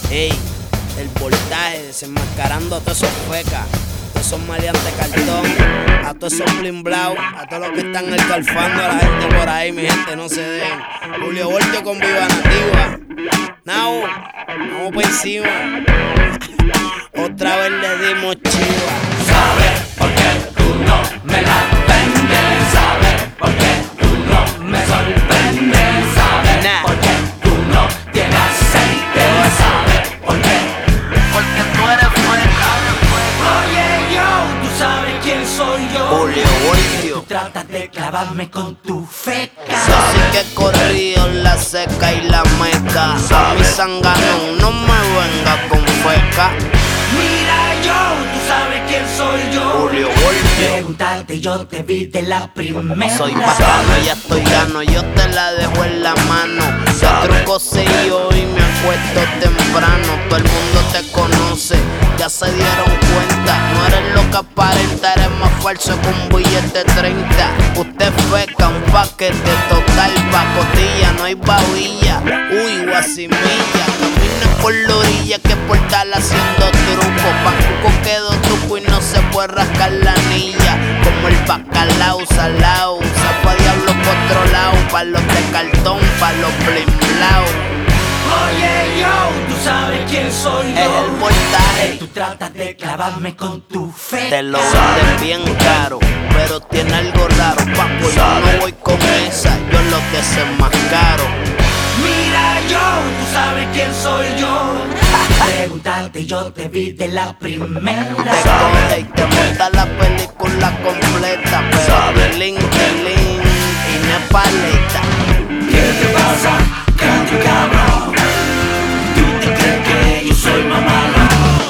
Ey, el voltaje, desenmascarando a todos esos fecas, a todos esos maleantes cartón, a todos esos bling blau, a todos los que están escalfando a la gente por ahí, mi gente, no se den. Julio Voltio con Viva Nativa. Now, vamos por encima. Otra vez le dimos chiva. ¿Sabes por qué tú no me la vendes? ¿Sabes por qué tú no me sorprendes? ¿Sabes por qué tú no tienes aceite? ¿Sabes por qué? Porque tú eres fuerte. Oye yo, tú sabes quién soy yo. Julio Voltio. Tú tratas de clavarme con tu feca. Yo sí que he corrido la seca y la meca. A mi zanganón no me venga con feca. Mira yo, tú sabes quién soy yo. Julio Voltio. Preguntarte, yo te vi de la primera. Soy bacano, ya estoy gano, yo te la dejo en la mano. Yo truco sello y me acuesto temprano. Todo el mundo te conoce, ya se dieron cuenta. No eres lo que aparenta, eres más falso que un billete 30. Usted feca, un paquete total, pacotilla, no hay babilla. Uy, guasimilla, camina por la orilla que portal haciendo truco. Pacuco quedó truco y no se puede rascar la anilla. Como el bacalao salao, zapa diablo por otro lado. Pa' los de cartón, pa' los blimlaos. Oye yo, tú sabes quién soy yo. Es el voltaje. Tú tratas de clavarme con tu fe. Te lo venden bien caro, pero tiene algo raro. Papo, yo no voy con esa, yo lo que sé es más caro. Mira yo, tú sabes quién soy yo. Preguntarte, yo te vi de la primera. Te coge y te monta la película completa, pero tilín, tilín y no es paleta. ¿Qué te pasa, canto cabrón? ¿Tú te crees que yo soy más malo?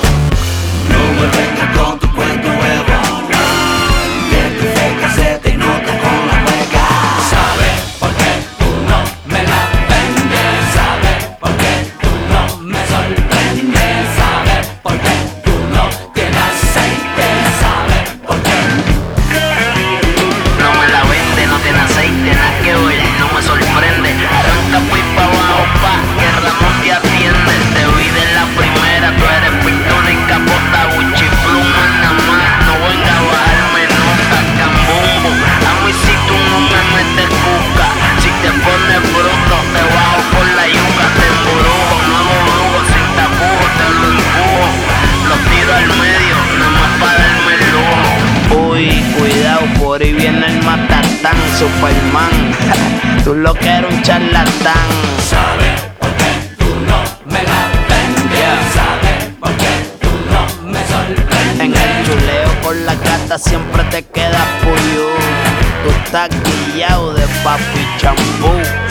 No me vengas con tu cuento huevo. Que tu feca se te nota con la hueca. ¿Sabes por qué tú no me la vendes? ¿Sabes por qué tú no me sorprendes? ¿Sabes por qué tú no tienes aceite? ¿Sabes por qué? No me la vende, no tiene aceite, nada que ver, no me sorprende. Arranca pues pa' abajo, pa' que Ramón te atiende. Te vi de la primera, tú eres pintona y capota, Gucci pluma nada más. No venga a bajarme nota, cambumbo. A mí si tú no me metes cuca, si te pones bruto, te bajo por la yuca, te embrujo. No hago brujo, sin tapujo, te lo empujo. Los tiro al medio, nada más pa' darme el lujo. Uy, cuidado, por ahí viene el matatán, Superman. Tú lo que eres un charlatán. ¿Sabes por qué tú no me la vendes? ¿Sabes por qué tú no me sorprendes? En el chuleo con la gata siempre te quedas puyo. Tú estás guillado de papi champú.